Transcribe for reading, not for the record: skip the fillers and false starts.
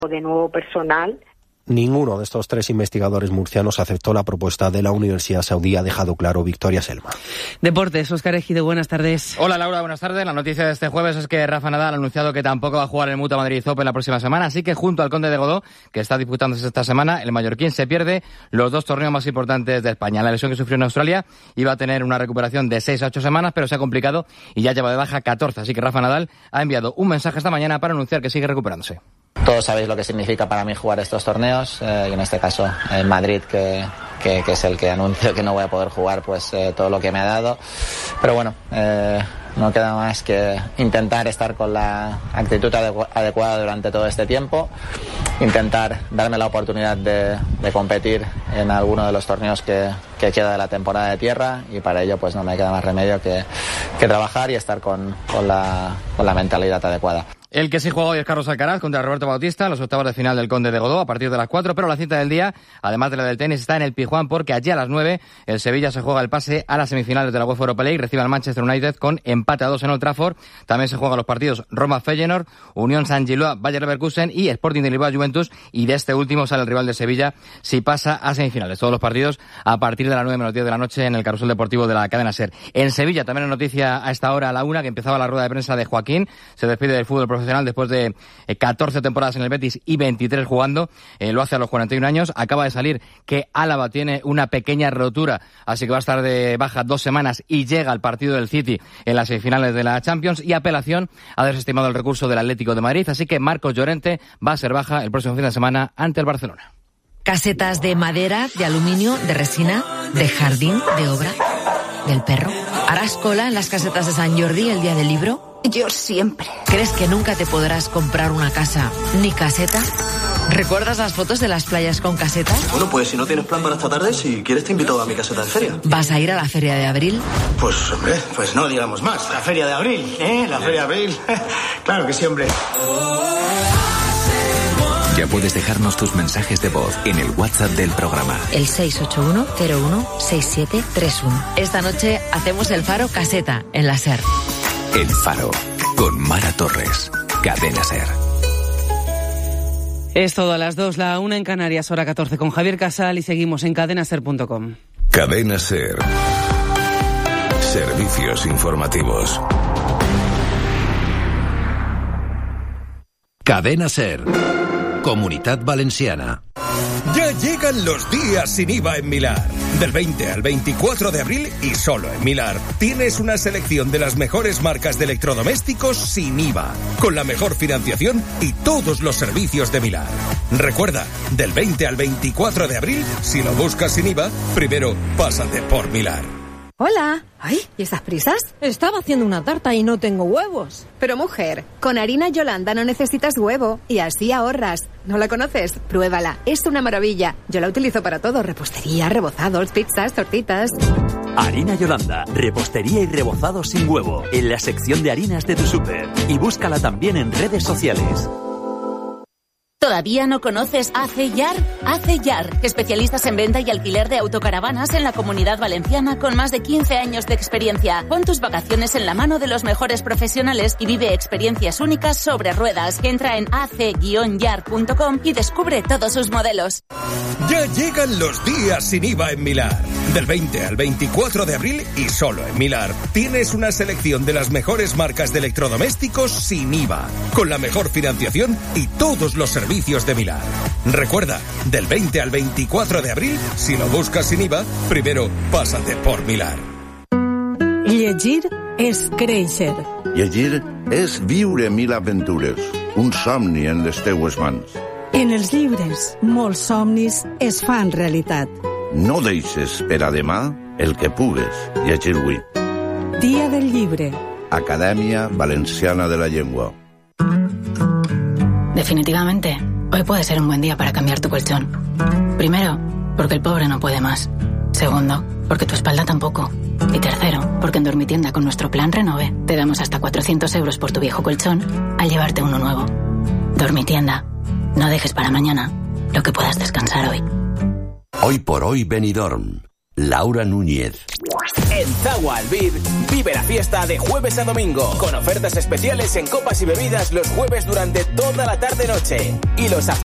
de nuevo personal. Ninguno de estos 3 investigadores murcianos aceptó la propuesta de la Universidad Saudí, ha dejado claro Victoria Selma. Deportes, Óscar Ejido, buenas tardes. Hola Laura, buenas tardes. La noticia de este jueves es que Rafa Nadal ha anunciado que tampoco va a jugar el Mutua Madrid Open la próxima semana, así que junto al Conde de Godó, que está disputándose esta semana, el mallorquín se pierde los 2 torneos más importantes de España. La lesión que sufrió en Australia iba a tener una recuperación de 6 a 8 semanas, pero se ha complicado y ya lleva de baja 14, así que Rafa Nadal ha enviado un mensaje esta mañana para anunciar que sigue recuperándose. Todos sabéis lo que significa para mí jugar estos torneos y en este caso en Madrid, que es el que anuncio que no voy a poder jugar, pues todo lo que me ha dado. Pero bueno, no queda más que intentar estar con la actitud adecuada durante todo este tiempo, intentar darme la oportunidad de competir en alguno de los torneos que queda de la temporada de tierra, y para ello pues no me queda más remedio que trabajar y estar con la mentalidad adecuada. El que sí juega hoy es Carlos Alcaraz contra Roberto Bautista en los octavos de final del Conde de Godó a partir de las 4, pero la cita del día, además de la del tenis, está en el Pizjuán porque allí a las 9 el Sevilla se juega el pase a las semifinales de la UEFA Europa League, recibe al Manchester United con empate a 2 en Old Trafford. También se juegan los partidos Roma-Feyenoord, Unión Saint-Gilloise, Bayer Leverkusen y Sporting de Lisboa-Juventus, y de este último sale el rival de Sevilla si pasa a semifinales. Todos los partidos a partir de las 9:10 de la noche en el carrusel deportivo de la cadena SER. En Sevilla también hay noticia a esta hora, a la 1, que empezaba la rueda de prensa de Joaquín. Se despide del fútbol profesional después de 14 temporadas en el Betis y 23 jugando. Lo hace a los 41 años. Acaba de salir que Álava tiene una pequeña rotura, así que va a estar de baja 2 semanas y llega al partido del City en las semifinales de la Champions. Y apelación ha desestimado el recurso del Atlético de Madrid, así que Marcos Llorente va a ser baja el próximo fin de semana ante el Barcelona. Casetas de madera, de aluminio, de resina, de jardín, de obra, del perro. ¿Harás cola en las casetas de San Jordi el día del libro? Yo siempre. ¿Crees que nunca te podrás comprar una casa ni caseta? ¿Recuerdas las fotos de las playas con casetas? Bueno, pues si no tienes plan para esta tarde, si quieres te invito a mi caseta de feria. ¿Vas a ir a la feria de abril? Pues hombre, pues no digamos más. La feria de abril, ¿eh? La feria de abril. Claro que sí, hombre. Ya puedes dejarnos tus mensajes de voz en el WhatsApp del programa. El 681-01-6731. Esta noche hacemos el Faro Caseta en la SER. El Faro, con Mara Torres, Cadena SER. Es todo a las 2, la 1 en Canarias, hora 14, con Javier Casal, y seguimos en cadenaser.com. Cadena SER. Servicios informativos. Cadena SER. Comunitat Valenciana. Ya llegan los días sin IVA en Milar. Del 20 al 24 de abril y solo en Milar tienes una selección de las mejores marcas de electrodomésticos sin IVA, con la mejor financiación y todos los servicios de Milar. Recuerda, del 20 al 24 de abril, si lo buscas sin IVA, primero pásate por Milar. Hola. Ay, ¿y esas prisas? Estaba haciendo una tarta y no tengo huevos. Pero mujer, con harina Yolanda no necesitas huevo y así ahorras. ¿No la conoces? Pruébala, es una maravilla. Yo la utilizo para todo, repostería, rebozados, pizzas, tortitas. Harina Yolanda, repostería y rebozado sin huevo, en la sección de harinas de tu súper. Y búscala también en redes sociales. ¿Todavía no conoces ACEYAR? ACEYAR, especialistas en venta y alquiler de autocaravanas en la Comunidad Valenciana con más de 15 años de experiencia. Pon tus vacaciones en la mano de los mejores profesionales y vive experiencias únicas sobre ruedas. Entra en ac-yar.com y descubre todos sus modelos. Ya llegan los días sin IVA en Milar. Del 20 al 24 de abril y solo en Milar tienes una selección de las mejores marcas de electrodomésticos sin IVA, con la mejor financiación y todos los servicios de Milar. Recuerda, del 20 al 24 de abril, si lo buscas sin IVA, primero pásate por Milar. Llegir és créixer. Llegir és viure mil aventures, un somni en les teues mans. En els llibres, molts somnis es fan realitat. No deixes per a demà el que pugues llegir avui. Dia del llibre. Acadèmia Valenciana de la Llengua. Definitivamente, hoy puede ser un buen día para cambiar tu colchón. Primero, porque el pobre no puede más. Segundo, porque tu espalda tampoco. Y tercero, porque en Dormitienda con nuestro plan Renove te damos hasta 400 euros por tu viejo colchón al llevarte uno nuevo. Dormitienda. No dejes para mañana lo que puedas descansar hoy. Hoy por hoy Benidorm. Laura Núñez. En Zagua Albir, vive la fiesta de jueves a domingo, con ofertas especiales en copas y bebidas los jueves durante toda la tarde-noche. Y los